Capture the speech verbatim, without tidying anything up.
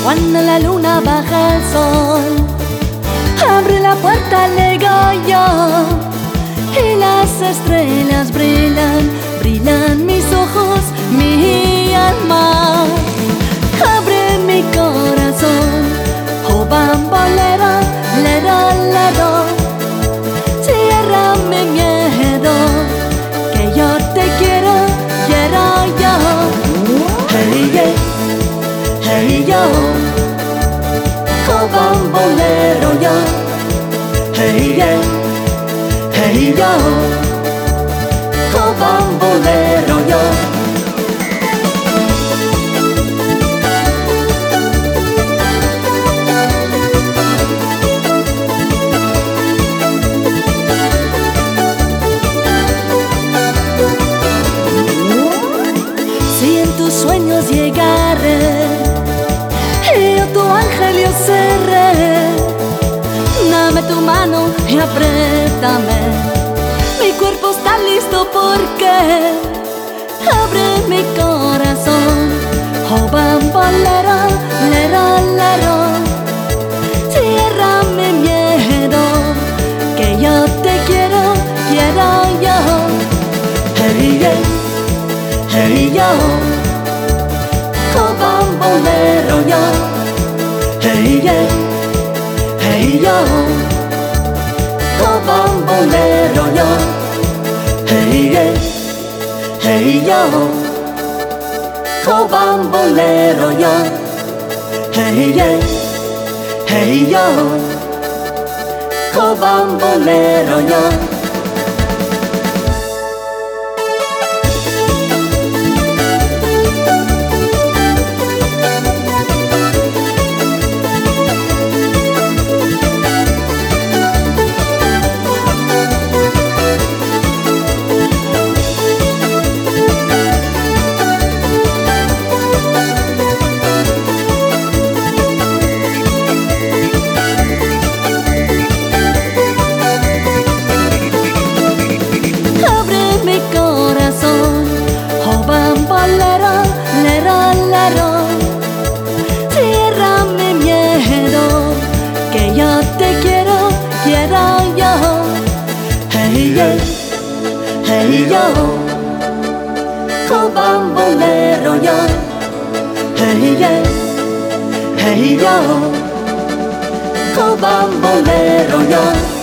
Cuando la luna baja el sol, abre la puerta al gallo y las estrellas brillan, brillan mis ojos, mi alma. Abre mi corazón, oh bambolero, lero, lero. Cierra mi miedo, que yo te quiero, quiero yo. Hey, yeah, hey, yo, oh bambolero yo. Hey, yeah, hey, yo, oh bambolero yo. Si en tus sueños llegaré, yo tu ángel yo seré. Dame tu mano y apriétame, mi cuerpo está listo porque abre mi corazón, oh bambolero, lero, lero. Cierra mi miedo, que yo te quiero, quiero yo. Hey, yeah, hey, yo, oh bambolero yo. Hey, yeah, hey, yo, oh bambolero yo. Hey, yeah, hey, yo, oh bambolero yo. Hey, yeah, hey, yo, oh bambolero yo. Cierra mi miedo, que yo te quiero, quiero yo. Hey, yeah, hey, yo, oh bambolero yo. Hey, yeah, hey, yo, oh bambolero yo.